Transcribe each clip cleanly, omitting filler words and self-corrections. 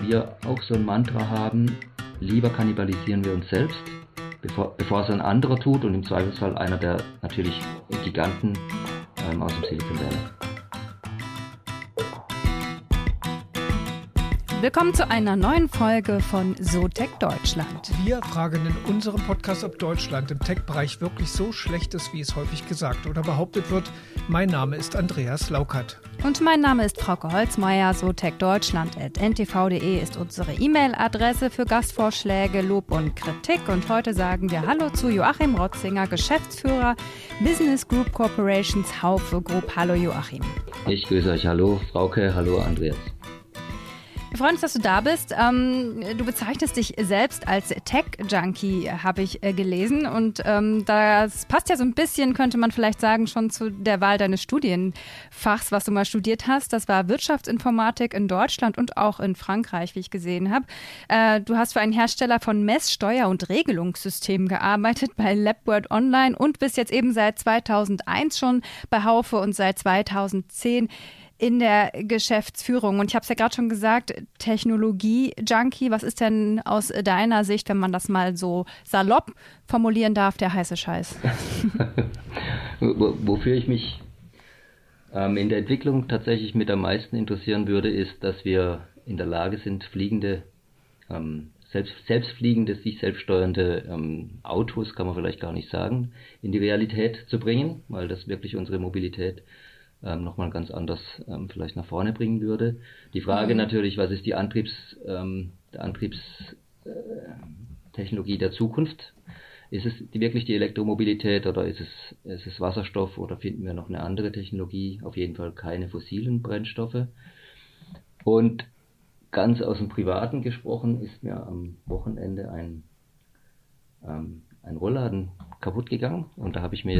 wir auch so ein Mantra haben, lieber kannibalisieren wir uns selbst, bevor es ein anderer tut und im Zweifelsfall einer der natürlich Giganten aus dem Silicon Valley. Willkommen zu einer neuen Folge von SoTech Deutschland. Wir fragen in unserem Podcast, ob Deutschland im Tech-Bereich wirklich so schlecht ist, wie es häufig gesagt oder behauptet wird. Mein Name ist Andreas Laukert. Und mein Name ist Frauke Holzmeier. SoTechDeutschland@ntv.de ist unsere E-Mail-Adresse für Gastvorschläge, Lob und Kritik. Und heute sagen wir Hallo zu Joachim Rotzinger, Geschäftsführer Business Group Corporations Haufe Group. Hallo Joachim. Ich grüße euch. Hallo Frauke, hallo Andreas. Wir freuen uns, dass du da bist. Du bezeichnest dich selbst als Tech-Junkie, habe ich gelesen. Und das passt ja so ein bisschen, könnte man vielleicht sagen, schon zu der Wahl deines Studienfachs, was du mal studiert hast. Das war Wirtschaftsinformatik in Deutschland und auch in Frankreich, wie ich gesehen habe. Du hast für einen Hersteller von Mess-, Steuer- und Regelungssystemen gearbeitet bei LabWorld Online und bist jetzt eben seit 2001 schon bei Haufe und seit 2010 in der Geschäftsführung. Und ich habe es ja gerade schon gesagt, Technologie-Junkie, was ist denn aus deiner Sicht, wenn man das mal so salopp formulieren darf, der heiße Scheiß? Wofür ich mich in der Entwicklung tatsächlich mit am meisten interessieren würde, ist, dass wir in der Lage sind, selbstfliegende, sich selbststeuernde Autos, kann man vielleicht gar nicht sagen, in die Realität zu bringen, weil das wirklich unsere Mobilität nochmal ganz anders vielleicht nach vorne bringen würde. Die Frage natürlich, was ist die Antriebstechnologie der Zukunft? Ist es wirklich die Elektromobilität oder ist es Wasserstoff oder finden wir noch eine andere Technologie? Auf jeden Fall keine fossilen Brennstoffe. Und ganz aus dem Privaten gesprochen ist mir am Wochenende ein Rollladen kaputt gegangen und habe ich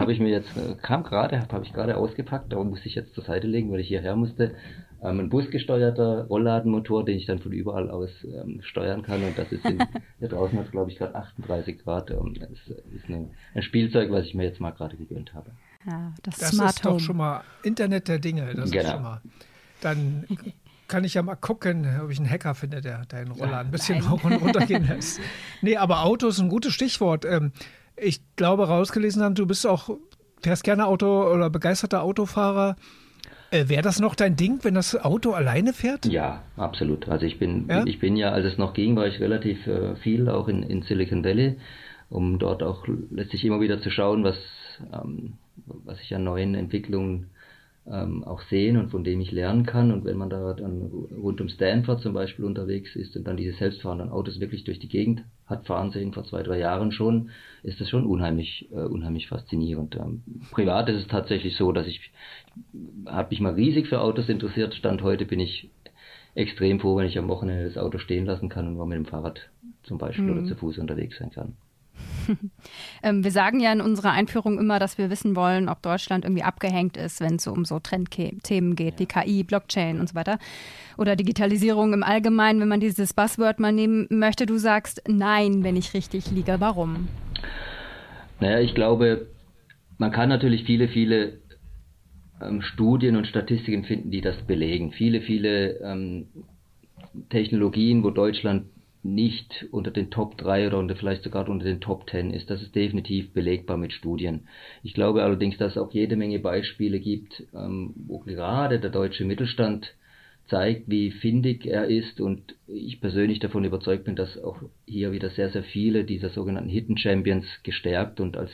gerade ausgepackt, darum musste ich jetzt zur Seite legen, weil ich hierher musste. Ein busgesteuerter Rollladenmotor, den ich dann von überall aus steuern kann, und das ist hier draußen hat es glaube ich gerade 38 Grad. Das ist ein Spielzeug, was ich mir jetzt mal gerade gegönnt habe. Ja, das Smart ist Home. Doch schon mal Internet der Dinge. Das genau. Ist schon mal. Dann kann ich ja mal gucken, ob ich einen Hacker finde, der deinen Rollladen ein bisschen hoch und runter gehen lässt. Nee, aber Auto ist ein gutes Stichwort. Ich glaube, rausgelesen haben, du fährst gerne Auto oder begeisterter Autofahrer. Wäre das noch dein Ding, wenn das Auto alleine fährt? Ja, absolut. Also ich bin ja, als es noch ging, war ich relativ viel auch in Silicon Valley, um dort auch letztlich immer wieder zu schauen, was ich an neuen Entwicklungen auch sehen und von dem ich lernen kann. Und wenn man da dann rund um Stanford zum Beispiel unterwegs ist und dann diese selbstfahrenden Autos wirklich durch die Gegend hat fahren sehen, vor 2-3 Jahren schon, ist das schon unheimlich faszinierend. Privat ist es tatsächlich so, dass ich habe mich mal riesig für Autos interessiert. Stand heute bin ich extrem froh, wenn ich am Wochenende das Auto stehen lassen kann und mal mit dem Fahrrad zum Beispiel oder zu Fuß unterwegs sein kann. Wir sagen ja in unserer Einführung immer, dass wir wissen wollen, ob Deutschland irgendwie abgehängt ist, wenn es um so Trendthemen geht, wie KI, Blockchain und so weiter. Oder Digitalisierung im Allgemeinen, wenn man dieses Buzzword mal nehmen möchte. Du sagst nein, wenn ich richtig liege. Warum? Naja, ich glaube, man kann natürlich viele Studien und Statistiken finden, die das belegen. Viele Technologien, wo Deutschland nicht unter den Top 3 oder vielleicht sogar unter den Top 10 ist. Das ist definitiv belegbar mit Studien. Ich glaube allerdings, dass es auch jede Menge Beispiele gibt, wo gerade der deutsche Mittelstand zeigt, wie findig er ist, und ich persönlich davon überzeugt bin, dass auch hier wieder sehr, sehr viele dieser sogenannten Hidden Champions gestärkt und als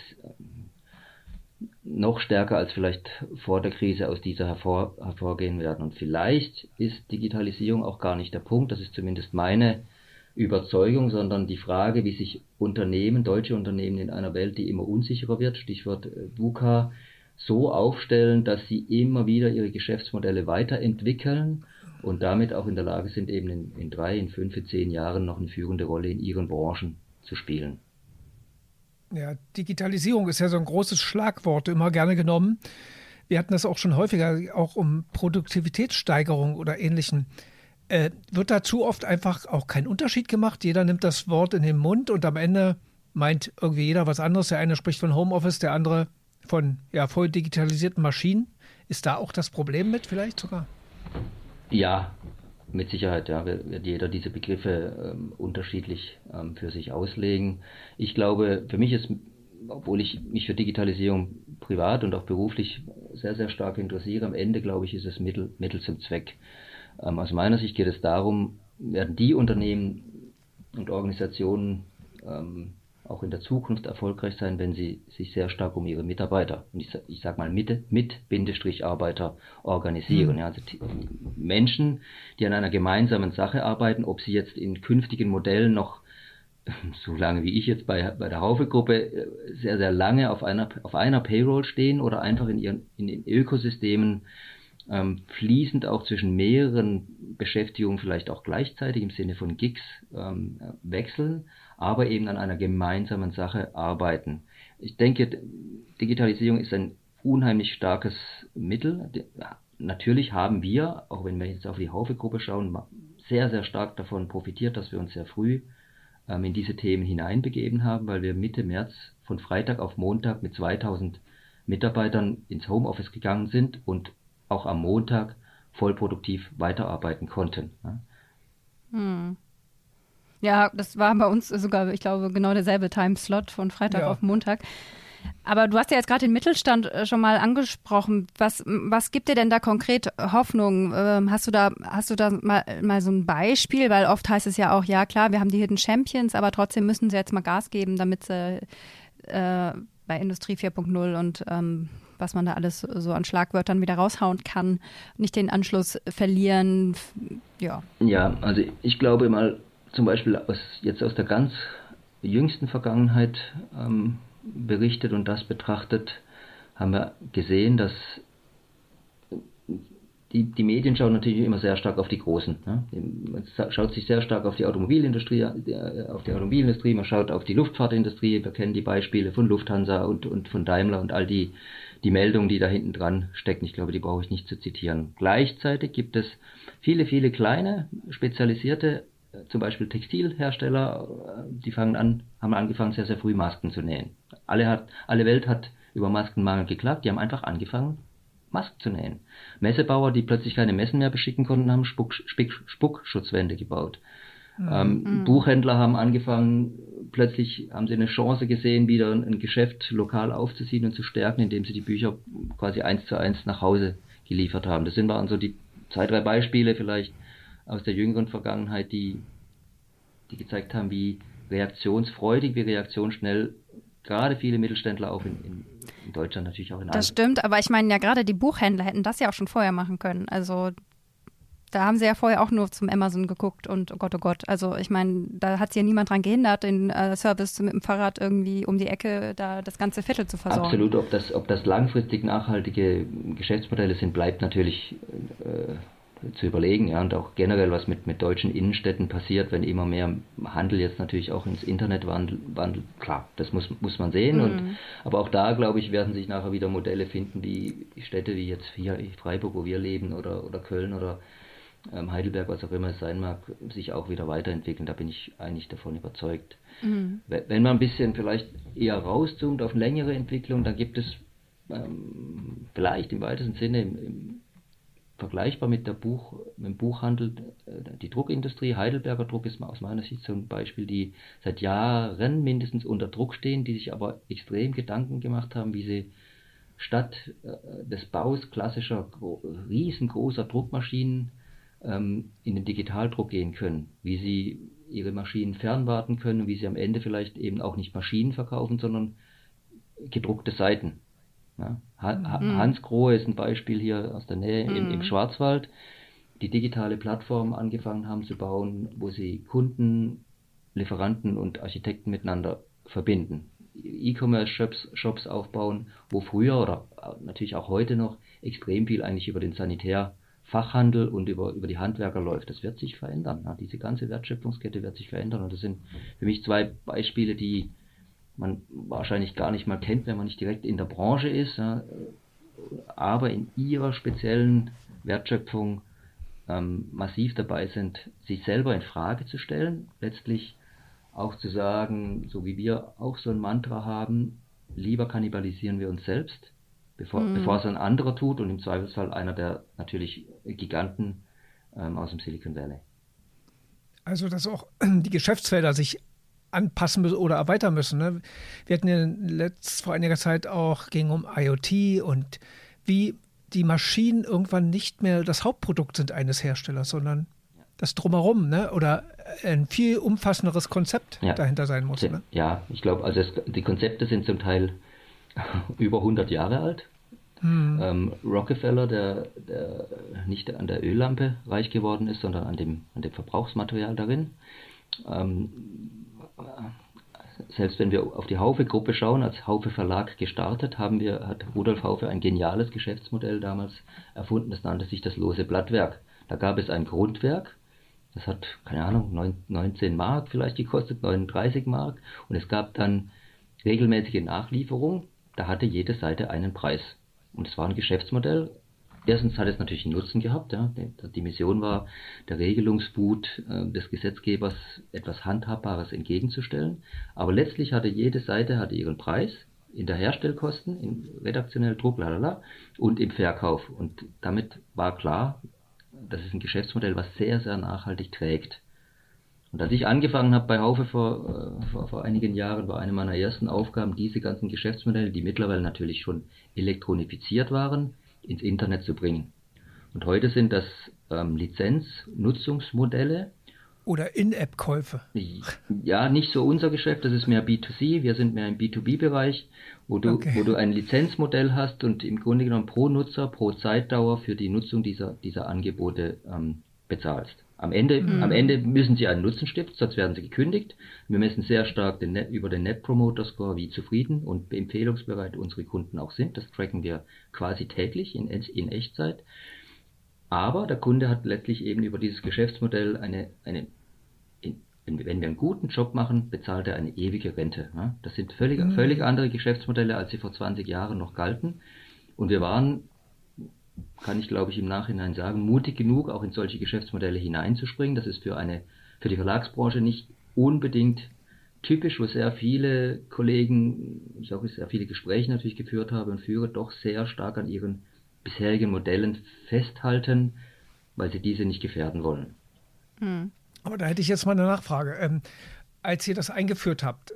noch stärker als vielleicht vor der Krise aus dieser hervorgehen werden. Und vielleicht ist Digitalisierung auch gar nicht der Punkt, das ist zumindest meine Überzeugung, sondern die Frage, wie sich deutsche Unternehmen in einer Welt, die immer unsicherer wird, Stichwort VUCA, so aufstellen, dass sie immer wieder ihre Geschäftsmodelle weiterentwickeln und damit auch in der Lage sind, eben in 3, in 5, in 10 Jahren noch eine führende Rolle in ihren Branchen zu spielen. Ja, Digitalisierung ist ja so ein großes Schlagwort, immer gerne genommen. Wir hatten das auch schon häufiger, auch um Produktivitätssteigerung oder Ähnlichem. Wird dazu oft einfach auch kein Unterschied gemacht? Jeder nimmt das Wort in den Mund und am Ende meint irgendwie jeder was anderes. Der eine spricht von Homeoffice, der andere von voll digitalisierten Maschinen. Ist da auch das Problem mit vielleicht sogar? Ja, Mit Sicherheit, ja, wird jeder diese Begriffe unterschiedlich für sich auslegen. Ich glaube, für mich ist, obwohl ich mich für Digitalisierung privat und auch beruflich sehr, sehr stark interessiere, am Ende, glaube ich, ist es Mittel zum Zweck. Aus meiner Sicht geht es darum, werden die Unternehmen und Organisationen auch in der Zukunft erfolgreich sein, wenn sie sich sehr stark um ihre Mitarbeiter, und ich sage mal mit Bindestrich Arbeiter organisieren. Ja, also Menschen, die an einer gemeinsamen Sache arbeiten, ob sie jetzt in künftigen Modellen noch, so lange wie ich jetzt bei der Haufe-Gruppe, sehr, sehr lange auf einer Payroll stehen oder einfach in den Ökosystemen fließend auch zwischen mehreren Beschäftigungen vielleicht auch gleichzeitig im Sinne von Gigs wechseln, aber eben an einer gemeinsamen Sache arbeiten. Ich denke, Digitalisierung ist ein unheimlich starkes Mittel. Natürlich haben wir, auch wenn wir jetzt auf die Haufe-Gruppe schauen, sehr, sehr stark davon profitiert, dass wir uns sehr früh in diese Themen hineinbegeben haben, weil wir Mitte März von Freitag auf Montag mit 2000 Mitarbeitern ins Homeoffice gegangen sind und auch am Montag vollproduktiv weiterarbeiten konnten. Ja, das war bei uns sogar, ich glaube, genau derselbe Timeslot von Freitag auf Montag. Aber du hast ja jetzt gerade den Mittelstand schon mal angesprochen. Was gibt dir denn da konkret Hoffnung? Hast du da mal so ein Beispiel? Weil oft heißt es ja auch, ja klar, wir haben die Hidden Champions, aber trotzdem müssen sie jetzt mal Gas geben, damit sie bei Industrie 4.0 und was man da alles so an Schlagwörtern wieder raushauen kann, nicht den Anschluss verlieren. Ja, also ich glaube mal, zum Beispiel aus der ganz jüngsten Vergangenheit berichtet und das betrachtet, haben wir gesehen, dass die Medien schauen natürlich immer sehr stark auf die Großen. Ne? Man schaut sich sehr stark auf die Automobilindustrie, man schaut auf die Luftfahrtindustrie, wir kennen die Beispiele von Lufthansa und von Daimler und all die Meldungen, die da hinten dran stecken. Ich glaube, die brauche ich nicht zu zitieren. Gleichzeitig gibt es viele, viele kleine, spezialisierte, zum Beispiel Textilhersteller, die haben angefangen, sehr, sehr früh Masken zu nähen. Alle Welt hat über Maskenmangel geklagt, die haben einfach angefangen, Masken zu nähen. Messebauer, die plötzlich keine Messen mehr beschicken konnten, haben Spuckschutzwände gebaut. Buchhändler haben angefangen, plötzlich haben sie eine Chance gesehen, wieder ein Geschäft lokal aufzuziehen und zu stärken, indem sie die Bücher quasi 1:1 nach Hause geliefert haben. Das sind waren so die 2-3 Beispiele vielleicht aus der jüngeren Vergangenheit, die gezeigt haben, wie reaktionsfreudig, wie reaktionsschnell gerade viele Mittelständler auch in Deutschland, natürlich auch in Das stimmt, aber ich meine ja gerade die Buchhändler hätten das ja auch schon vorher machen können. Also da haben sie ja vorher auch nur zum Amazon geguckt und oh Gott. Also ich meine, da hat sich ja niemand dran gehindert, den Service mit dem Fahrrad irgendwie um die Ecke da das ganze Viertel zu versorgen. Absolut, ob das langfristig nachhaltige Geschäftsmodelle sind, bleibt natürlich zu überlegen, ja, und auch generell, was mit deutschen Innenstädten passiert, wenn immer mehr Handel jetzt natürlich auch ins Internet wandelt, klar, das muss man sehen, aber auch da, glaube ich, werden sich nachher wieder Modelle finden, die Städte wie jetzt hier Freiburg, wo wir leben, oder Köln oder Heidelberg, was auch immer es sein mag, sich auch wieder weiterentwickeln, da bin ich eigentlich davon überzeugt. Wenn man ein bisschen vielleicht eher rauszoomt auf längere Entwicklung, dann gibt es vielleicht im weitesten Sinne vergleichbar mit dem Buchhandel, die Druckindustrie. Heidelberger Druck ist aus meiner Sicht so ein Beispiel, die seit Jahren mindestens unter Druck stehen, die sich aber extrem Gedanken gemacht haben, wie sie statt des Baus klassischer riesengroßer Druckmaschinen in den Digitaldruck gehen können, wie sie ihre Maschinen fernwarten können, wie sie am Ende vielleicht eben auch nicht Maschinen verkaufen, sondern gedruckte Seiten. Ja, Hans Grohe ist ein Beispiel hier aus der Nähe im Schwarzwald, die digitale Plattform angefangen haben zu bauen, wo sie Kunden, Lieferanten und Architekten miteinander verbinden. E-Commerce-Shops aufbauen, wo früher oder natürlich auch heute noch extrem viel eigentlich über den Sanitärfachhandel und über die Handwerker läuft. Das wird sich verändern. Ja, diese ganze Wertschöpfungskette wird sich verändern und das sind für mich 2 Beispiele, die man wahrscheinlich gar nicht mal kennt, wenn man nicht direkt in der Branche ist, ja, aber in ihrer speziellen Wertschöpfung massiv dabei sind, sich selber in Frage zu stellen, letztlich auch zu sagen, so wie wir auch so ein Mantra haben, lieber kannibalisieren wir uns selbst, bevor es ein anderer tut und im Zweifelsfall einer der natürlich Giganten aus dem Silicon Valley. Also, dass auch die Geschäftsfelder sich anpassen müssen oder erweitern müssen. Ne? Wir hatten ja vor einiger Zeit auch, ging um IoT und wie die Maschinen irgendwann nicht mehr das Hauptprodukt sind eines Herstellers, sondern das Drumherum, ne? Oder ein viel umfassenderes Konzept dahinter sein muss. Ne? Ja, ich glaube, also die Konzepte sind zum Teil über 100 Jahre alt. Rockefeller, der nicht an der Öllampe reich geworden ist, sondern an dem Verbrauchsmaterial darin. Selbst wenn wir auf die Haufe-Gruppe schauen, als Haufe Verlag gestartet, hat Rudolf Haufe ein geniales Geschäftsmodell damals erfunden, das nannte sich das lose Blattwerk. Da gab es ein Grundwerk, das hat, keine Ahnung, 19 Mark vielleicht gekostet, 39 Mark, und es gab dann regelmäßige Nachlieferung, da hatte jede Seite einen Preis. Und es war ein Geschäftsmodell. Erstens hat es natürlich einen Nutzen gehabt. Ja. Die Mission war, der Regelungswut des Gesetzgebers etwas Handhabbares entgegenzustellen. Aber letztlich hatte jede Seite ihren Preis in der Herstellkosten, im redaktionellen Druck, und im Verkauf. Und damit war klar, das ist ein Geschäftsmodell, was sehr, sehr nachhaltig trägt. Und als ich angefangen habe bei Haufe vor einigen Jahren, war eine meiner ersten Aufgaben, diese ganzen Geschäftsmodelle, die mittlerweile natürlich schon elektronifiziert waren, ins Internet zu bringen. Und heute sind das Lizenz-Nutzungsmodelle. Oder In-App-Käufe. Ja, nicht so unser Geschäft, das ist mehr B2C, wir sind mehr im B2B-Bereich, wo du ein Lizenzmodell hast und im Grunde genommen pro Nutzer, pro Zeitdauer für die Nutzung dieser Angebote bezahlst. Am Ende müssen sie einen Nutzen stiften, sonst werden sie gekündigt. Wir messen sehr stark über den Net Promoter Score, wie zufrieden und empfehlungsbereit unsere Kunden auch sind. Das tracken wir quasi täglich in Echtzeit. Aber der Kunde hat letztlich eben über dieses Geschäftsmodell wenn wir einen guten Job machen, bezahlt er eine ewige Rente. Das sind völlig andere Geschäftsmodelle, als sie vor 20 Jahren noch galten. Und wir waren, kann ich glaube ich im Nachhinein sagen, mutig genug, auch in solche Geschäftsmodelle hineinzuspringen. Das ist für die Verlagsbranche nicht unbedingt typisch, wo sehr viele Kollegen, ich auch sehr viele Gespräche natürlich geführt habe und führe, doch sehr stark an ihren bisherigen Modellen festhalten, weil sie diese nicht gefährden wollen. Aber da hätte ich jetzt mal eine Nachfrage. Als ihr das eingeführt habt,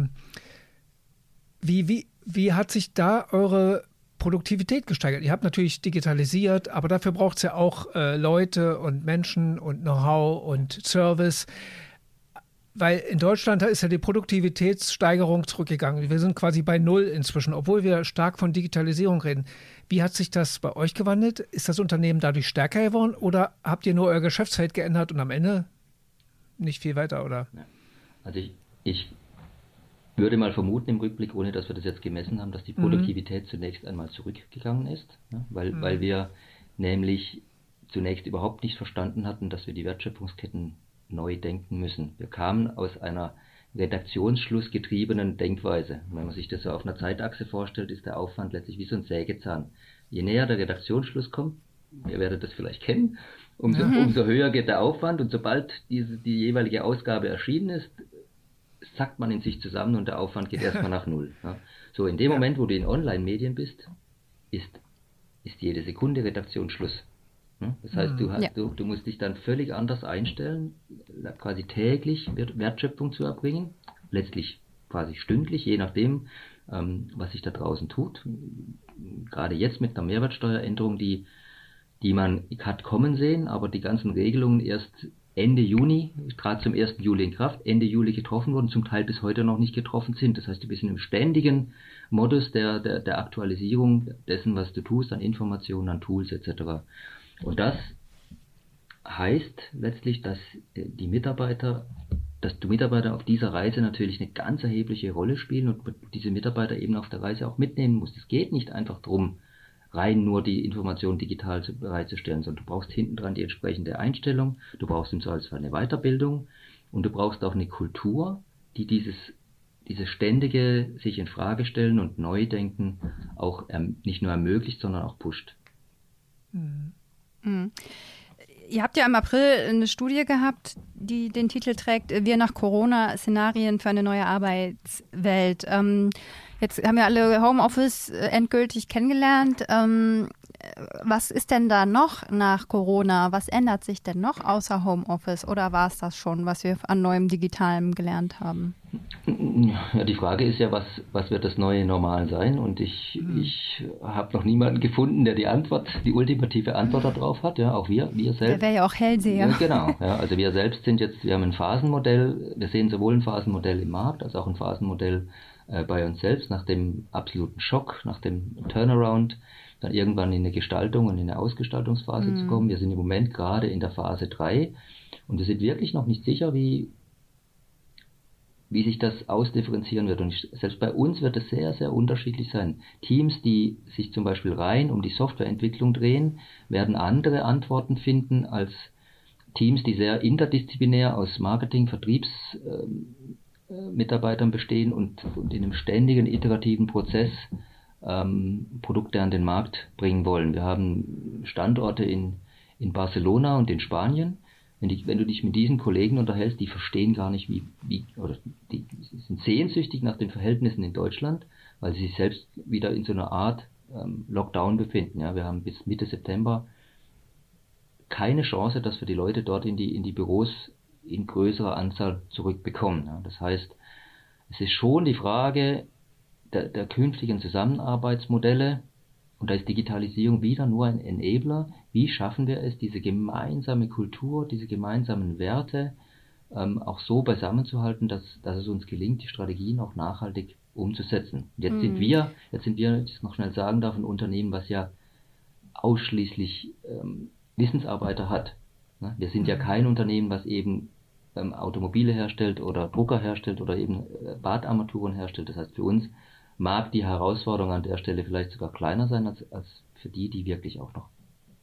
wie hat sich da eure Produktivität gesteigert? Ihr habt natürlich digitalisiert, aber dafür braucht es ja auch Leute und Menschen und Know-how und Service. Weil in Deutschland ist ja die Produktivitätssteigerung zurückgegangen. Wir sind quasi bei Null inzwischen, obwohl wir stark von Digitalisierung reden. Wie hat sich das bei euch gewandelt? Ist das Unternehmen dadurch stärker geworden oder habt ihr nur euer Geschäftsfeld geändert und am Ende nicht viel weiter, oder? Ja. Also ich würde mal vermuten im Rückblick, ohne dass wir das jetzt gemessen haben, dass die Produktivität zunächst einmal zurückgegangen ist, ja, weil wir nämlich zunächst überhaupt nicht verstanden hatten, dass wir die Wertschöpfungsketten neu denken müssen. Wir kamen aus einer redaktionsschlussgetriebenen Denkweise. Wenn man sich das so auf einer Zeitachse vorstellt, ist der Aufwand letztlich wie so ein Sägezahn. Je näher der Redaktionsschluss kommt, ihr werdet das vielleicht kennen, umso höher geht der Aufwand, und sobald die jeweilige Ausgabe erschienen ist, sackt man in sich zusammen und der Aufwand geht erstmal nach Null. Ja. So, in dem Moment, wo du in Online-Medien bist, ist jede Sekunde Redaktionsschluss. Das heißt, du musst dich dann völlig anders einstellen, quasi täglich Wertschöpfung zu erbringen, letztlich quasi stündlich, je nachdem, was sich da draußen tut. Gerade jetzt mit einer Mehrwertsteueränderung, die man hat kommen sehen, aber die ganzen Regelungen erst Ende Juni, gerade zum 1. Juli in Kraft, Ende Juli getroffen wurden, zum Teil bis heute noch nicht getroffen sind. Das heißt, du bist in einem ständigen Modus der Aktualisierung dessen, was du tust, an Informationen, an Tools etc. Und das heißt letztlich, dass du Mitarbeiter auf dieser Reise natürlich eine ganz erhebliche Rolle spielen und diese Mitarbeiter eben auf der Reise auch mitnehmen musst. Es geht nicht einfach darum, rein nur die Information digital bereitzustellen, sondern du brauchst hinten dran die entsprechende Einstellung, du brauchst im Zweifelsfall eine Weiterbildung und du brauchst auch eine Kultur, die dieses ständige sich in Frage stellen und Neudenken auch nicht nur ermöglicht, sondern auch pusht. Ihr habt ja im April eine Studie gehabt, die den Titel trägt, Wir nach Corona, Szenarien für eine neue Arbeitswelt. Jetzt haben wir alle Homeoffice endgültig kennengelernt. Was ist denn da noch nach Corona? Was ändert sich denn noch außer Homeoffice? Oder war es das schon, was wir an neuem Digitalem gelernt haben? Ja, die Frage ist ja, was wird das neue Normal sein? Und ich habe noch niemanden gefunden, der die ultimative Antwort darauf hat. Ja, auch wir selbst. Der wäre ja auch Hellseher. Ja, genau. Ja, also wir selbst wir haben ein Phasenmodell. Wir sehen sowohl ein Phasenmodell im Markt als auch ein Phasenmodell bei uns selbst nach dem absoluten Schock, nach dem Turnaround, dann irgendwann in eine Gestaltung und in eine Ausgestaltungsphase zu kommen. Wir sind im Moment gerade in der Phase 3 und wir sind wirklich noch nicht sicher, wie sich das ausdifferenzieren wird. Und selbst bei uns wird es sehr, sehr unterschiedlich sein. Teams, die sich zum Beispiel rein um die Softwareentwicklung drehen, werden andere Antworten finden als Teams, die sehr interdisziplinär aus Marketing, Vertriebsmitarbeitern bestehen und in einem ständigen iterativen Prozess Produkte an den Markt bringen wollen. Wir haben Standorte in Barcelona und in Spanien. Wenn du dich mit diesen Kollegen unterhältst, die verstehen gar nicht, oder die sind sehnsüchtig nach den Verhältnissen in Deutschland, weil sie sich selbst wieder in so einer Art Lockdown befinden. Ja, wir haben bis Mitte September keine Chance, dass wir die Leute dort in die Büros in größerer Anzahl zurückbekommen. Ja, das heißt, es ist schon die Frage der künftigen Zusammenarbeitsmodelle, und da ist Digitalisierung wieder nur ein Enabler. Wie schaffen wir es, diese gemeinsame Kultur, diese gemeinsamen Werte auch so beisammenzuhalten, dass es uns gelingt, die Strategien auch nachhaltig umzusetzen. Jetzt sind wir, wenn ich das noch schnell sagen darf, ein Unternehmen, was ja ausschließlich Wissensarbeiter hat. Ne? Wir sind ja kein Unternehmen, was eben Automobile herstellt oder Drucker herstellt oder eben Badarmaturen herstellt. Das heißt, für uns mag die Herausforderung an der Stelle vielleicht sogar kleiner sein als für die wirklich auch noch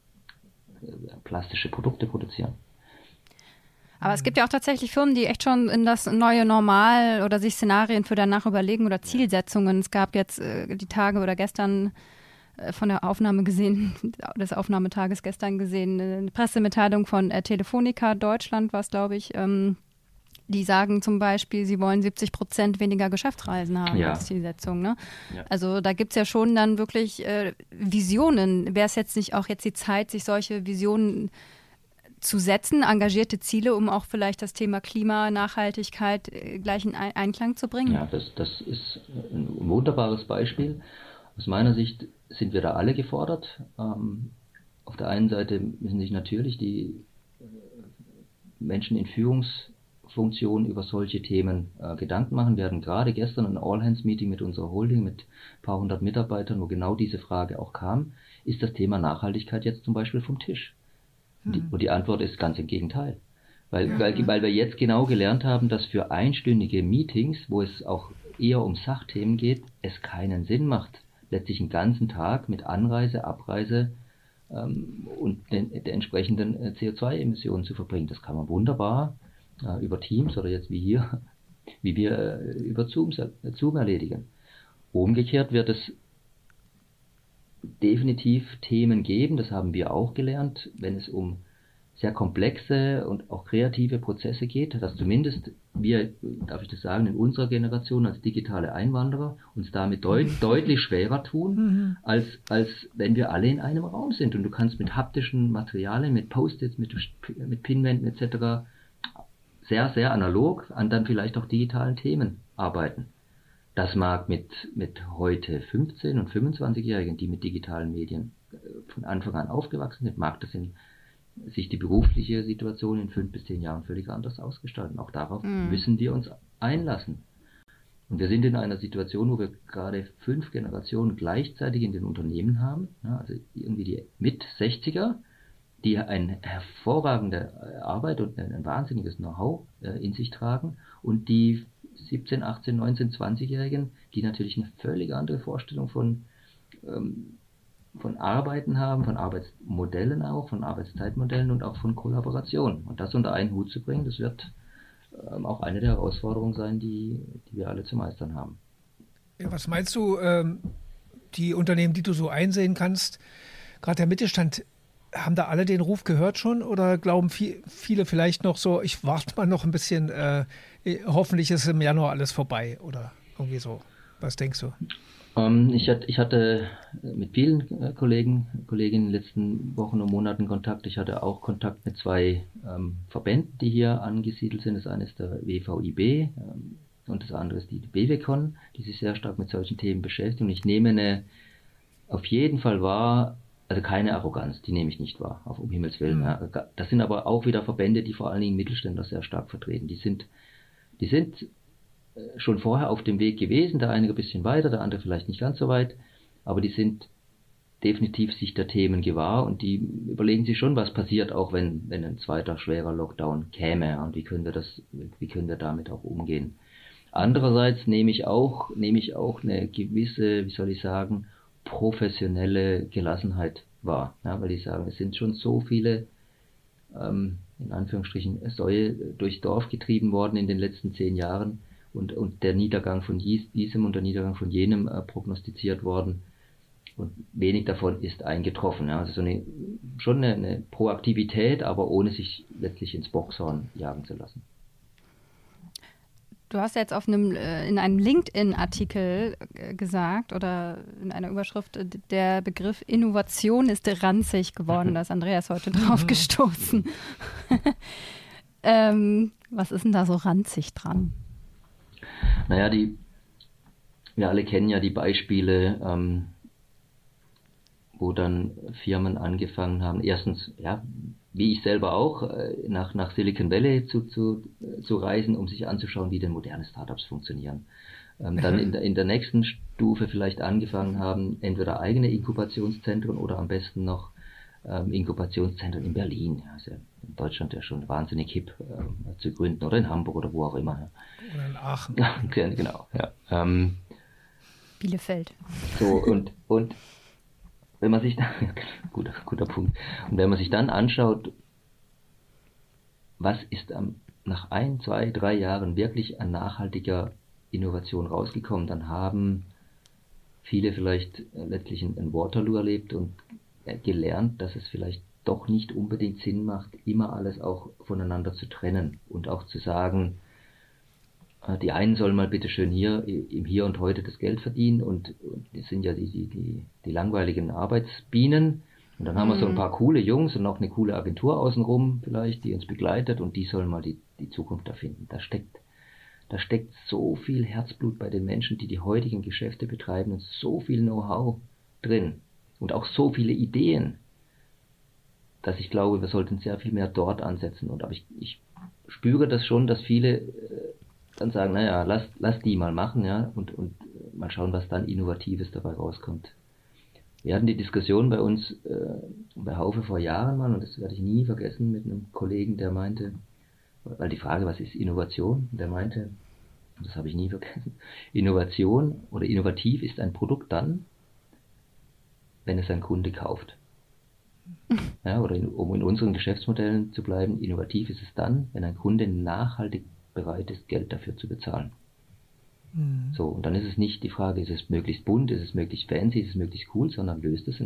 plastische Produkte produzieren. Aber es gibt ja auch tatsächlich Firmen, die echt schon in das neue Normal oder sich Szenarien für danach überlegen oder Zielsetzungen. Es gab jetzt die Tage oder gestern von der Aufnahme gesehen, des Aufnahmetages gestern gesehen, eine Pressemitteilung von Telefonica Deutschland, was glaube ich, die sagen zum Beispiel, sie wollen 70% weniger Geschäftsreisen haben als Zielsetzung. Ne? Ja. Also da gibt es ja schon dann wirklich Visionen. Wäre es jetzt nicht auch jetzt die Zeit, sich solche Visionen zu setzen, engagierte Ziele, um auch vielleicht das Thema Klima, Nachhaltigkeit gleich in Einklang zu bringen? Ja, das ist ein wunderbares Beispiel. Aus meiner Sicht sind wir da alle gefordert. Auf der einen Seite müssen sich natürlich die Menschen in Führungsfunktionen über solche Themen Gedanken machen. Wir hatten gerade gestern ein All-Hands-Meeting mit unserer Holding mit ein paar hundert Mitarbeitern, wo genau diese Frage auch kam. Ist das Thema Nachhaltigkeit jetzt zum Beispiel vom Tisch? Und die Antwort ist ganz im Gegenteil. Weil wir jetzt genau gelernt haben, dass für einstündige Meetings, wo es auch eher um Sachthemen geht, es keinen Sinn macht, letztlich einen ganzen Tag mit Anreise, Abreise und der entsprechenden CO2-Emissionen zu verbringen. Das kann man wunderbar über Teams oder jetzt wie wir über Zoom erledigen. Umgekehrt wird es definitiv Themen geben, das haben wir auch gelernt, wenn es um sehr komplexe und auch kreative Prozesse geht, dass zumindest wir, darf ich das sagen, in unserer Generation als digitale Einwanderer uns damit deutlich schwerer tun, als wenn wir alle in einem Raum sind. Und du kannst mit haptischen Materialien, mit Post-its, mit Pinwänden etc. sehr, sehr analog an dann vielleicht auch digitalen Themen arbeiten. Das mag mit heute 15- und 25-Jährigen, die mit digitalen Medien von Anfang an aufgewachsen sind, mag das sich die berufliche Situation in 5 bis 10 Jahren völlig anders ausgestalten. Auch darauf müssen wir uns einlassen. Und wir sind in einer Situation, wo wir gerade 5 Generationen gleichzeitig in den Unternehmen haben, also irgendwie die Mit-60er, die eine hervorragende Arbeit und ein wahnsinniges Know-how in sich tragen, und die 17, 18, 19, 20-Jährigen, die natürlich eine völlig andere Vorstellung von Arbeiten haben, von Arbeitsmodellen auch, von Arbeitszeitmodellen und auch von Kollaboration. Und das unter einen Hut zu bringen, das wird auch eine der Herausforderungen sein, die wir alle zu meistern haben. Ja, was meinst du, die Unternehmen, die du so einsehen kannst, gerade der Mittelstand, haben da alle den Ruf gehört schon oder glauben viele vielleicht noch so, ich warte mal noch ein bisschen, hoffentlich ist im Januar alles vorbei oder irgendwie so? Was denkst du? Ich hatte mit vielen Kolleginnen in den letzten Wochen und Monaten Kontakt. Ich hatte auch Kontakt mit zwei Verbänden, die hier angesiedelt sind. Das eine ist der WVIB und das andere ist die BWCon, die sich sehr stark mit solchen Themen beschäftigt. Und ich nehme auf jeden Fall wahr, also keine Arroganz, die nehme ich nicht wahr, um Himmels Willen. Ja. Das sind aber auch wieder Verbände, die vor allen Dingen Mittelständler sehr stark vertreten. Die sind schon vorher auf dem Weg gewesen, der eine ein bisschen weiter, der andere vielleicht nicht ganz so weit, aber die sind definitiv sich der Themen gewahr und die überlegen sich schon, was passiert, auch wenn ein zweiter schwerer Lockdown käme und wie können wir damit auch umgehen. Andererseits nehme ich auch eine gewisse, wie soll ich sagen, professionelle Gelassenheit wahr, ja, weil die sagen, es sind schon so viele in Anführungsstrichen Säue durchs Dorf getrieben worden in den letzten 10 Jahren, und der Niedergang von diesem und der Niedergang von jenem prognostiziert worden und wenig davon ist eingetroffen. Ja. Also schon eine Proaktivität, aber ohne sich letztlich ins Boxhorn jagen zu lassen. Du hast jetzt in einem LinkedIn-Artikel gesagt oder in einer Überschrift, der Begriff Innovation ist ranzig geworden. Da ist Andreas heute drauf gestoßen. Was ist denn da so ranzig dran? Naja, wir alle kennen ja die Beispiele, wo dann Firmen angefangen haben, erstens, ja, wie ich selber auch, nach Silicon Valley zu reisen, um sich anzuschauen, wie denn moderne Startups funktionieren. Dann in der nächsten Stufe vielleicht angefangen haben, entweder eigene Inkubationszentren oder am besten noch Inkubationszentren in Berlin. Also in Deutschland ja schon wahnsinnig hip zu gründen, oder in Hamburg oder wo auch immer. Oder in Aachen. Genau, ja. Bielefeld. So, und wenn man sich guter Punkt. Und wenn man sich dann anschaut, was ist nach 1, 2, 3 Jahren wirklich an nachhaltiger Innovation rausgekommen, dann haben viele vielleicht letztlich ein Waterloo erlebt und gelernt, dass es vielleicht doch nicht unbedingt Sinn macht, immer alles auch voneinander zu trennen und auch zu sagen, die einen sollen mal bitte schön im Hier und Heute das Geld verdienen und das sind ja die langweiligen Arbeitsbienen und dann haben wir so ein paar coole Jungs und auch eine coole Agentur außenrum vielleicht, die uns begleitet und die sollen mal die Zukunft erfinden. Da steckt so viel Herzblut bei den Menschen, die heutigen Geschäfte betreiben und so viel Know-how drin und auch so viele Ideen, dass ich glaube, wir sollten sehr viel mehr dort ansetzen. Aber ich spüre das schon, dass viele dann sagen, naja, lass die mal machen, ja, und mal schauen, was dann Innovatives dabei rauskommt. Wir hatten die Diskussion bei uns bei Haufe vor Jahren mal, und das werde ich nie vergessen, mit einem Kollegen, der meinte, weil die Frage, was ist Innovation? Der meinte, das habe ich nie vergessen, Innovation oder innovativ ist ein Produkt dann, wenn es ein Kunde kauft. Ja, oder um in unseren Geschäftsmodellen zu bleiben, innovativ ist es dann, wenn ein Kunde nachhaltig bereit ist, Geld dafür zu bezahlen. So, und dann ist es nicht die Frage, ist es möglichst bunt, ist es möglichst fancy, ist es möglichst cool, sondern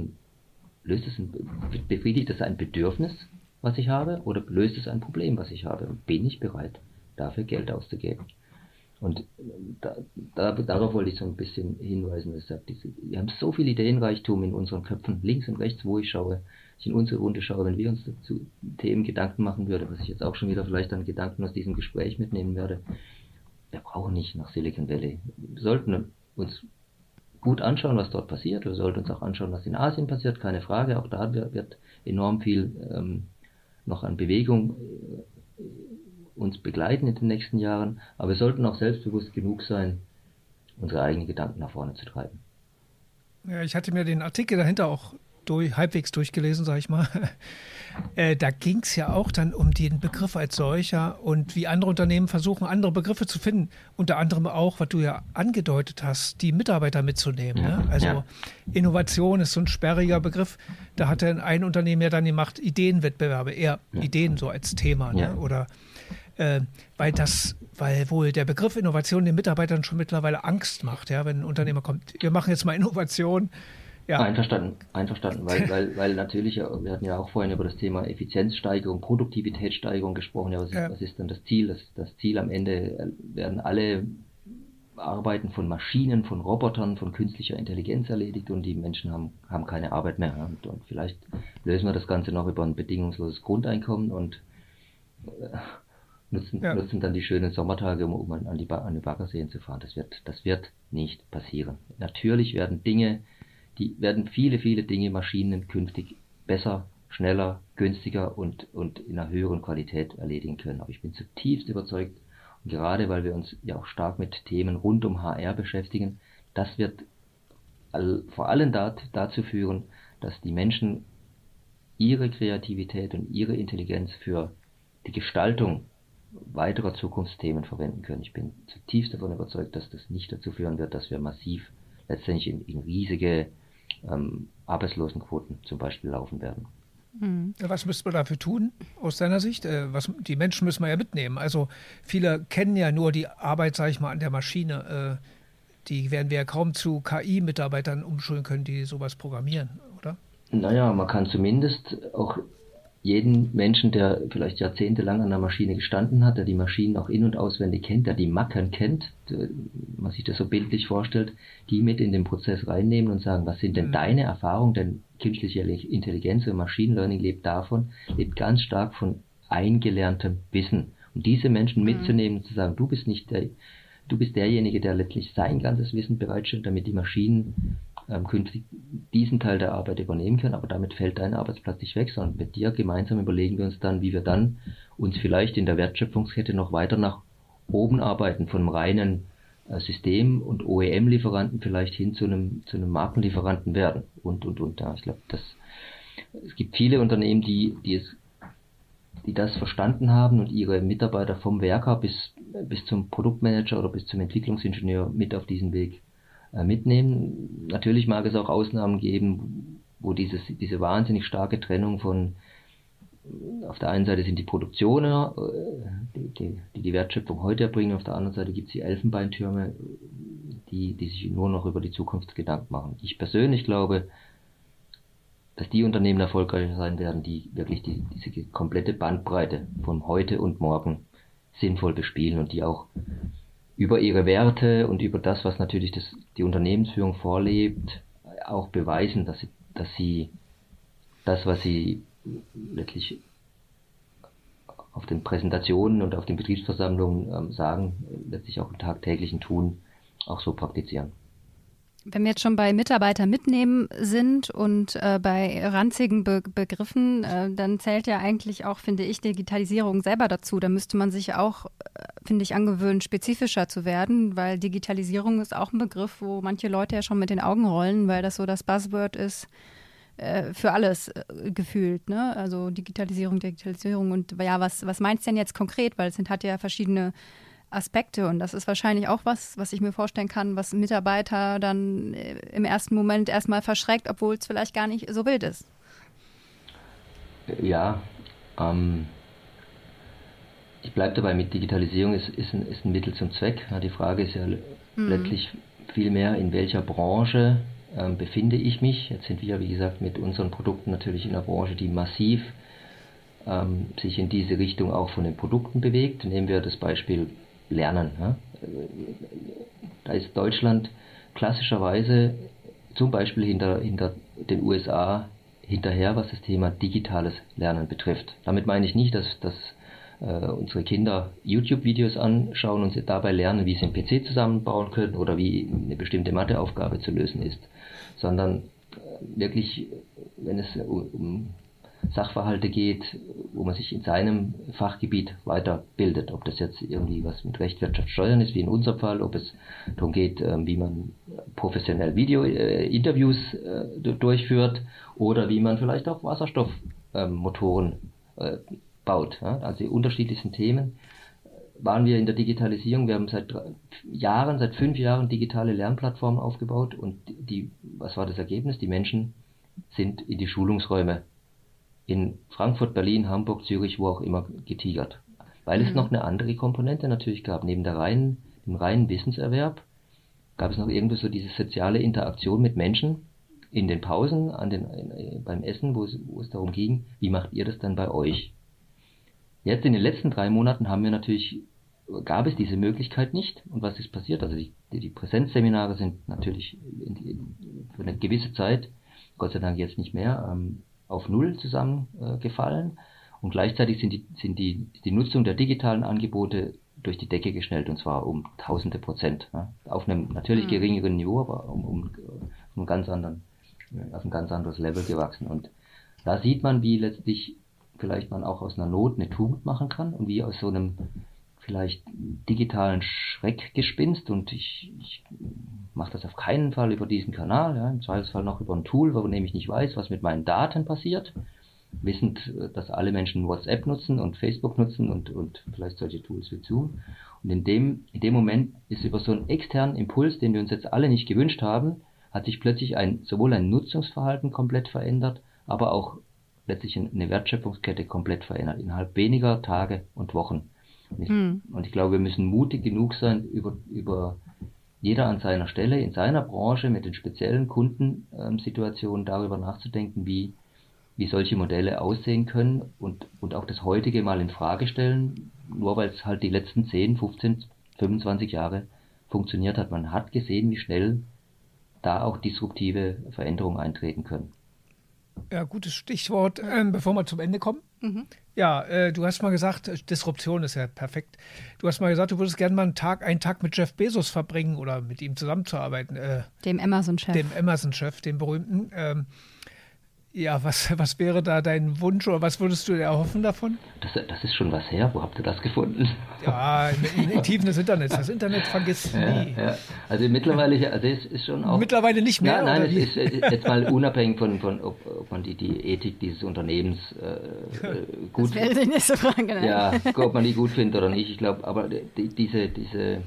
befriedigt es ein Bedürfnis, was ich habe, oder löst es ein Problem, was ich habe? Und bin ich bereit, dafür Geld auszugeben? Und darauf wollte ich so ein bisschen hinweisen. Wir haben so viel Ideenreichtum in unseren Köpfen, links und rechts, wo ich schaue, ich in unsere Runde schaue, wenn wir uns dazu Themen Gedanken machen würden, was ich jetzt auch schon wieder vielleicht an Gedanken aus diesem Gespräch mitnehmen werde. Wir brauchen nicht nach Silicon Valley. Wir sollten uns gut anschauen, was dort passiert. Wir sollten uns auch anschauen, was in Asien passiert, keine Frage. Auch da wird enorm viel noch an Bewegung uns begleiten in den nächsten Jahren, aber wir sollten auch selbstbewusst genug sein, unsere eigenen Gedanken nach vorne zu treiben. Ja, ich hatte mir den Artikel dahinter auch halbwegs durchgelesen, sage ich mal. Da ging es ja auch dann um den Begriff als solcher und wie andere Unternehmen versuchen, andere Begriffe zu finden. Unter anderem auch, was du ja angedeutet hast, die Mitarbeiter mitzunehmen. Ja, ne? Also ja. Innovation ist so ein sperriger Begriff. Da hat ein Unternehmen ja dann gemacht, Ideenwettbewerbe, eher Ideen so als Thema. Ja. Ne? Oder weil wohl der Begriff Innovation den Mitarbeitern schon mittlerweile Angst macht, ja, wenn ein Unternehmer kommt, wir machen jetzt mal Innovation. Ja. Einverstanden, weil natürlich, wir hatten ja auch vorhin über das Thema Effizienzsteigerung, Produktivitätssteigerung gesprochen, ja, was ist denn das Ziel? Das Ziel am Ende werden alle Arbeiten von Maschinen, von Robotern, von künstlicher Intelligenz erledigt und die Menschen haben keine Arbeit mehr. Und vielleicht lösen wir das Ganze noch über ein bedingungsloses Grundeinkommen und nutzen dann die schönen Sommertage, um an die Baggerseen zu fahren. Das wird nicht passieren. Natürlich werden viele, viele Dinge, Maschinen künftig besser, schneller, günstiger und in einer höheren Qualität erledigen können. Aber ich bin zutiefst überzeugt, gerade weil wir uns ja auch stark mit Themen rund um HR beschäftigen, das wird vor allem dazu führen, dass die Menschen ihre Kreativität und ihre Intelligenz für die Gestaltung weiterer Zukunftsthemen verwenden können. Ich bin zutiefst davon überzeugt, dass das nicht dazu führen wird, dass wir massiv letztendlich in riesige Arbeitslosenquoten zum Beispiel laufen werden. Was müsste man dafür tun, aus deiner Sicht? Die Menschen müssen wir ja mitnehmen. Also viele kennen ja nur die Arbeit, sage ich mal, an der Maschine. Die werden wir ja kaum zu KI-Mitarbeitern umschulen können, die sowas programmieren, oder? Naja, man kann zumindest auch jeden Menschen, der vielleicht jahrzehntelang an der Maschine gestanden hat, der die Maschinen auch in- und auswendig kennt, der die Macken kennt, man sich das so bildlich vorstellt, die mit in den Prozess reinnehmen und sagen, was sind denn deine Erfahrungen? Denn künstliche Intelligenz und Machine Learning lebt ganz stark von eingelerntem Wissen. Und diese Menschen mitzunehmen und zu sagen, du bist derjenige, der letztlich sein ganzes Wissen bereitstellt, damit die Maschinen künftig diesen Teil der Arbeit übernehmen können, aber damit fällt dein Arbeitsplatz nicht weg, sondern mit dir gemeinsam überlegen wir uns dann, wie wir dann uns vielleicht in der Wertschöpfungskette noch weiter nach oben arbeiten, von einem reinen System- und OEM-Lieferanten vielleicht hin zu einem Markenlieferanten werden und. Ja, ich glaube, es gibt viele Unternehmen, die das verstanden haben und ihre Mitarbeiter vom Werker bis zum Produktmanager oder bis zum Entwicklungsingenieur mit auf diesen Weg mitnehmen. Natürlich mag es auch Ausnahmen geben, wo diese wahnsinnig starke Trennung von auf der einen Seite sind die Produktionen, die Wertschöpfung heute erbringen, auf der anderen Seite gibt es die Elfenbeintürme, die sich nur noch über die Zukunft Gedanken machen. Ich persönlich glaube, dass die Unternehmen erfolgreicher sein werden, die wirklich diese komplette Bandbreite von heute und morgen sinnvoll bespielen und die auch über ihre Werte und über das, was natürlich die Unternehmensführung vorlebt, auch beweisen, dass sie das, was sie letztlich auf den Präsentationen und auf den Betriebsversammlungen sagen, letztlich auch im tagtäglichen Tun auch so praktizieren. Wenn wir jetzt schon bei Mitarbeiter mitnehmen sind und bei ranzigen Begriffen, dann zählt ja eigentlich auch, finde ich, Digitalisierung selber dazu. Da müsste man sich auch, finde ich, angewöhnen, spezifischer zu werden, weil Digitalisierung ist auch ein Begriff, wo manche Leute ja schon mit den Augen rollen, weil das so das Buzzword ist für alles gefühlt, ne? Also Digitalisierung und ja, was meinst du denn jetzt konkret? Weil es hat ja verschiedene Aspekte und das ist wahrscheinlich auch was ich mir vorstellen kann, was Mitarbeiter dann im ersten Moment erstmal verschreckt, obwohl es vielleicht gar nicht so wild ist. Ja, ich bleibe dabei, mit Digitalisierung ist ein Mittel zum Zweck. Die Frage ist ja letztlich vielmehr, in welcher Branche befinde ich mich. Jetzt sind wir, wie gesagt, mit unseren Produkten natürlich in einer Branche, die massiv sich in diese Richtung auch von den Produkten bewegt. Nehmen wir das Beispiel Lernen. Ja? Da ist Deutschland klassischerweise zum Beispiel hinter den USA hinterher, was das Thema digitales Lernen betrifft. Damit meine ich nicht, dass unsere Kinder YouTube-Videos anschauen und sie dabei lernen, wie sie einen PC zusammenbauen können oder wie eine bestimmte Matheaufgabe zu lösen ist, sondern wirklich, wenn es um Sachverhalte geht, wo man sich in seinem Fachgebiet weiterbildet, ob das jetzt irgendwie was mit Recht, Wirtschaft, Steuern ist, wie in unserem Fall, ob es darum geht, wie man professionell Video-Interviews durchführt oder wie man vielleicht auch Wasserstoffmotoren baut. Ja? Also die unterschiedlichsten Themen waren wir in der Digitalisierung. Wir haben seit 5 Jahren digitale Lernplattformen aufgebaut und was war das Ergebnis? Die Menschen sind in die Schulungsräume in Frankfurt, Berlin, Hamburg, Zürich, wo auch immer getigert. Weil es noch eine andere Komponente natürlich gab. Neben dem reinen Wissenserwerb gab es noch irgendwie so diese soziale Interaktion mit Menschen in den Pausen, beim Essen, wo es darum ging, wie macht ihr das dann bei euch? Jetzt in den letzten 3 Monaten gab es diese Möglichkeit nicht. Und was ist passiert? Also die die Präsenzseminare sind natürlich für eine gewisse Zeit, Gott sei Dank jetzt nicht mehr, auf Null zusammengefallen. Und gleichzeitig sind die Nutzung der digitalen Angebote durch die Decke geschnellt, und zwar um tausende Prozent. Ja. Auf einem natürlich geringeren Niveau, aber auf ein ganz anderes Level gewachsen. Und da sieht man, wie letztlich vielleicht man auch aus einer Not eine Tugend machen kann und wie aus so einem vielleicht digitalen Schreckgespinst, und ich mache das auf keinen Fall über diesen Kanal, ja, im Zweifelsfall noch über ein Tool, wo ich nicht weiß, was mit meinen Daten passiert, wissend, dass alle Menschen WhatsApp nutzen und Facebook nutzen und vielleicht solche Tools wie Zoom. Und in dem Moment ist über so einen externen Impuls, den wir uns jetzt alle nicht gewünscht haben, hat sich plötzlich sowohl ein Nutzungsverhalten komplett verändert, aber auch letztlich eine Wertschöpfungskette komplett verändert, innerhalb weniger Tage und Wochen. Und ich glaube, wir müssen mutig genug sein, über jeder an seiner Stelle, in seiner Branche, mit den speziellen Kundensituationen darüber nachzudenken, wie solche Modelle aussehen können und auch das heutige mal in Frage stellen, nur weil es halt die letzten 10, 15, 25 Jahre funktioniert hat. Man hat gesehen, wie schnell da auch disruptive Veränderungen eintreten können. Ja, gutes Stichwort, bevor wir zum Ende kommen. Ja, du hast mal gesagt, Disruption ist ja perfekt. Du hast mal gesagt, du würdest gerne mal einen Tag mit Jeff Bezos verbringen oder mit ihm zusammenzuarbeiten. Dem Amazon-Chef. Dem Amazon-Chef, dem berühmten. Ja, was wäre da dein Wunsch oder was würdest du dir erhoffen davon? Das ist schon was her. Wo habt ihr das gefunden? Ja, in Tiefen des Internets. Das Internet vergisst nie. Ja. Also mittlerweile, es ist schon auch... Mittlerweile nicht mehr? Nein, es ist jetzt mal unabhängig von ob man die Ethik dieses Unternehmens gut... Das wäre die nächste Frage. Ne? Ja, ob man die gut findet oder nicht. Ich glaube, aber diese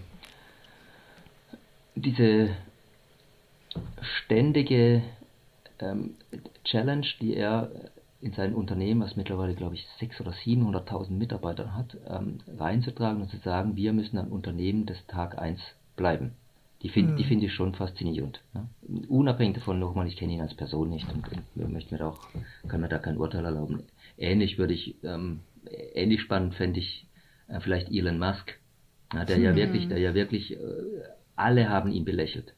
ständige Challenge, die er in sein Unternehmen, was mittlerweile, glaube ich, 600.000 oder 700.000 Mitarbeiter hat, reinzutragen und zu sagen, wir müssen ein Unternehmen des Tag 1 bleiben. Die finde ich schon faszinierend. Ja? Unabhängig davon, nochmal, ich kenne ihn als Person nicht und kann mir da kein Urteil erlauben. Ähnlich spannend fände ich vielleicht Elon Musk, ja, der ja wirklich, alle haben ihn belächelt.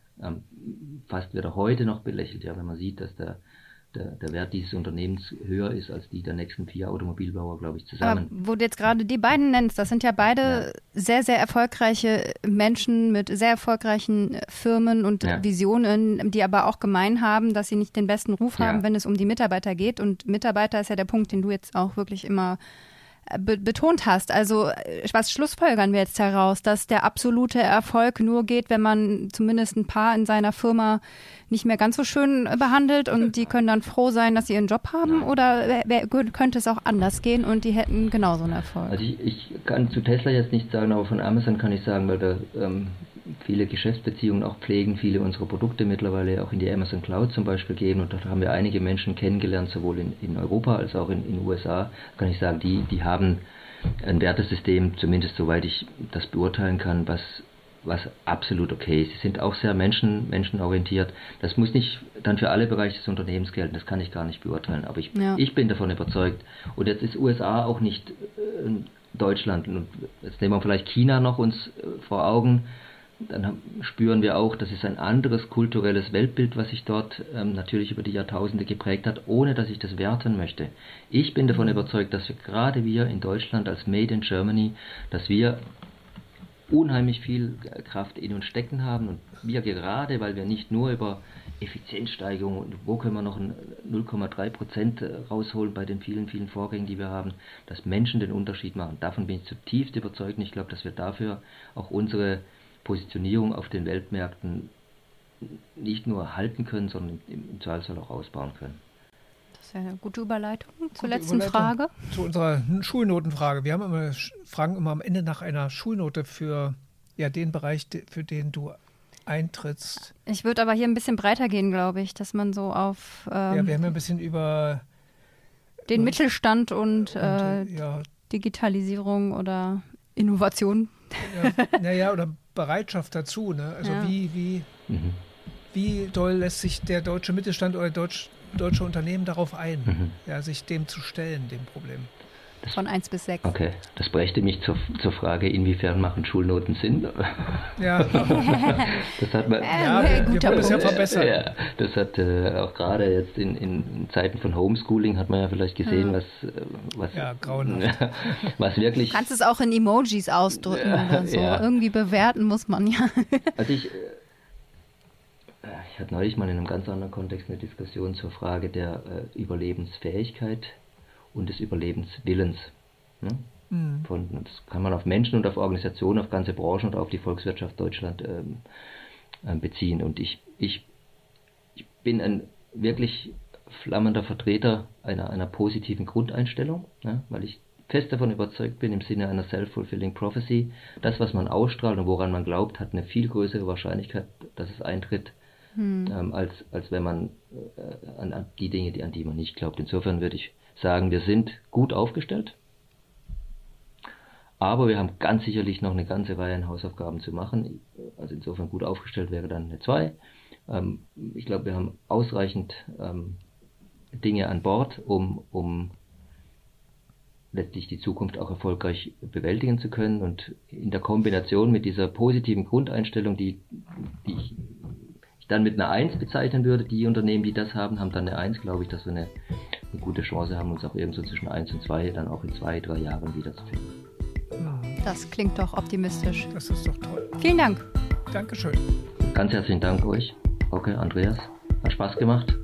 Fast wird er heute noch belächelt, ja, wenn man sieht, dass der Wert dieses Unternehmens höher ist als die der nächsten 4 Automobilbauer, glaube ich, zusammen. Aber wo du jetzt gerade die beiden nennst, das sind ja beide sehr, sehr erfolgreiche Menschen mit sehr erfolgreichen Firmen und Visionen, die aber auch gemein haben, dass sie nicht den besten Ruf haben, wenn es um die Mitarbeiter geht. Und Mitarbeiter ist ja der Punkt, den du jetzt auch wirklich immer betont hast. Also was schlussfolgern wir jetzt heraus, dass der absolute Erfolg nur geht, wenn man zumindest ein paar in seiner Firma nicht mehr ganz so schön behandelt und die können dann froh sein, dass sie ihren Job haben? Oder könnte es auch anders gehen und die hätten genauso einen Erfolg? Also ich kann zu Tesla jetzt nichts sagen, aber von Amazon kann ich sagen, weil da viele Geschäftsbeziehungen auch pflegen, viele unserer Produkte mittlerweile auch in die Amazon Cloud zum Beispiel gehen, und dort haben wir einige Menschen kennengelernt, sowohl in Europa als auch in den USA, kann ich sagen, die haben ein Wertesystem, zumindest soweit ich das beurteilen kann, was absolut okay ist. Sie sind auch sehr menschenorientiert. Das muss nicht dann für alle Bereiche des Unternehmens gelten, das kann ich gar nicht beurteilen, aber ich bin davon überzeugt. Und jetzt ist USA auch nicht Deutschland, und jetzt nehmen wir vielleicht China noch uns vor Augen. Dann spüren wir auch, das ist ein anderes kulturelles Weltbild, was sich dort natürlich über die Jahrtausende geprägt hat, ohne dass ich das werten möchte. Ich bin davon überzeugt, dass wir in Deutschland als Made in Germany, dass wir unheimlich viel Kraft in uns stecken haben, und wir gerade, weil wir nicht nur über Effizienzsteigerung und wo können wir noch 0,3% rausholen bei den vielen, vielen Vorgängen, die wir haben, dass Menschen den Unterschied machen. Davon bin ich zutiefst überzeugt, und ich glaube, dass wir dafür auch unsere Positionierung auf den Weltmärkten nicht nur halten können, sondern im Zweifelsfall auch ausbauen können. Das ist ja eine gute Überleitung zur letzten Frage. Zu unserer Schulnotenfrage. Wir fragen immer am Ende nach einer Schulnote für den Bereich, für den du eintrittst. Ich würde aber hier ein bisschen breiter gehen, glaube ich, dass man so auf... wir haben ja ein bisschen über... den Mittelstand und Digitalisierung oder Innovation. Oder Bereitschaft dazu, ne? Also wie doll lässt sich der deutsche Mittelstand oder deutsche Unternehmen darauf ein, sich dem zu stellen, dem Problem? von 1 bis 6. Okay, das brächte mich zur Frage, inwiefern machen Schulnoten Sinn? Ja, das hat man, wir wollen es ja verbessern. Ja, das hat auch gerade jetzt in Zeiten von Homeschooling hat man ja vielleicht gesehen, was was wirklich... Du kannst es auch in Emojis ausdrücken oder so. Ja. Irgendwie bewerten muss man ja. Also ich hatte neulich mal in einem ganz anderen Kontext eine Diskussion zur Frage der Überlebensfähigkeit und des Überlebenswillens. Ne? Das kann man auf Menschen und auf Organisationen, auf ganze Branchen und auf die Volkswirtschaft Deutschland beziehen. Und ich bin ein wirklich flammender Vertreter einer positiven Grundeinstellung, ne? Weil ich fest davon überzeugt bin, im Sinne einer self-fulfilling prophecy, das, was man ausstrahlt und woran man glaubt, hat eine viel größere Wahrscheinlichkeit, dass es eintritt, als wenn man an die Dinge, an die man nicht glaubt. Insofern würde ich sagen, wir sind gut aufgestellt, aber wir haben ganz sicherlich noch eine ganze Reihe an Hausaufgaben zu machen. Also insofern gut aufgestellt wäre dann eine 2. Ich glaube, wir haben ausreichend Dinge an Bord, um letztlich die Zukunft auch erfolgreich bewältigen zu können. Und in der Kombination mit dieser positiven Grundeinstellung, die ich dann mit einer 1 bezeichnen würde, die Unternehmen, die das haben, haben dann eine 1, glaube ich, dass wir eine gute Chance haben, uns auch irgendwo zwischen 1 und 2 dann auch in 2-3 Jahren wiederzufinden. Das klingt doch optimistisch. Das ist doch toll. Vielen Dank. Dankeschön. Ganz herzlichen Dank euch, Frauke, Andreas. Hat Spaß gemacht.